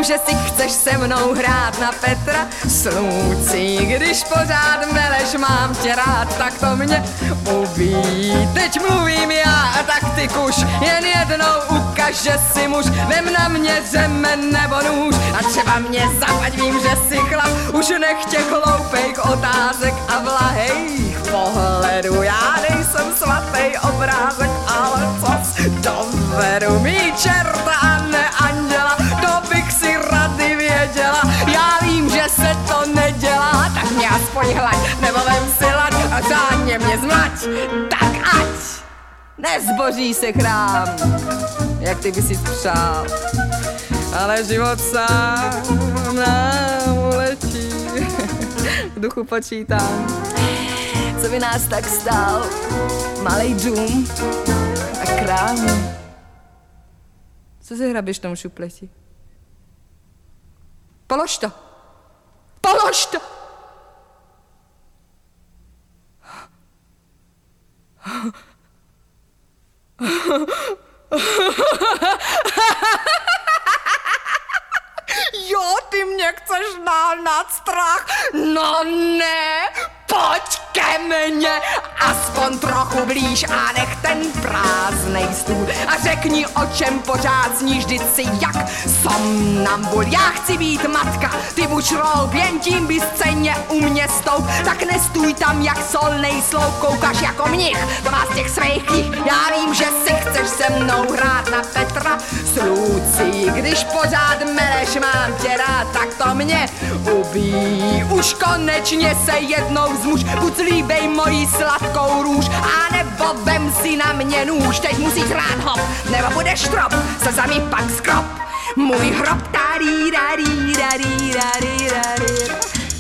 vím, že si chceš se mnou hrát na Petra s Lucí. Když pořád meleš, mám tě rád, tak to mě ubíjí. Teď mluvím já, tak ty kuš, jen jednou ukaž, že jsi muž. Vem na mě řemen nebo nůž a třeba mě zapaď, vím, že jsi chlap. Už nech těch hloupejch otázek a vlahejch pohledu. Já nejsem svatý obrázek, ale co dovedu. Mí čerta a ne anděla, to bych si rady věděla. Já vím, že se to nedělá, tak mě aspoň hlaď, nebo vem si laď a řádně mě zmlať. Tak ať nezboří se chrám, jak ty by si přál, ale život sám nám uletí. V duchu počítám, co by nás tak stál, malej dům a krámu. Co si hrabeš v tom šupleti? Polož to! Polož to! Jo, ty mě chceš nahnat strach? No ne, pojď ke mně, aspoň trochu blíž a nech ten prázdnej stůl. A řekni, o čem pořád sníš, vždyť si jak somnambul. Já chci být matka, ty buď roub, jen tím by scéně u mě stoup. Tak nestůj tam jak solnej sloup, koukáš jako mnich, to má z těch svých knih. Já vím, že si chceš se mnou hrát na Petra s Lucí. Když pořád meleš, mám tě rád, tak to mě ubíjí. Už konečně se jednou zmuž, buď slíbej mojí sladkou růž, a nebo vem si na mě nůž. Teď musíš hrát hop, nebo budeš trop, se za mi pak skrop. Můj hrob tarí, rarí, rarí, rarí, rarí.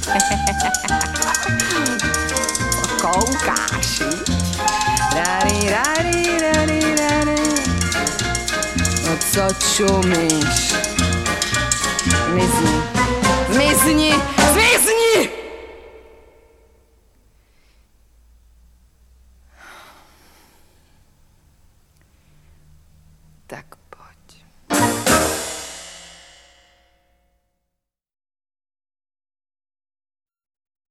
Koukáš, rarí, rarí, rarí, rarí. No co čumíš? Zmizni, zmizni, zmizni! Tak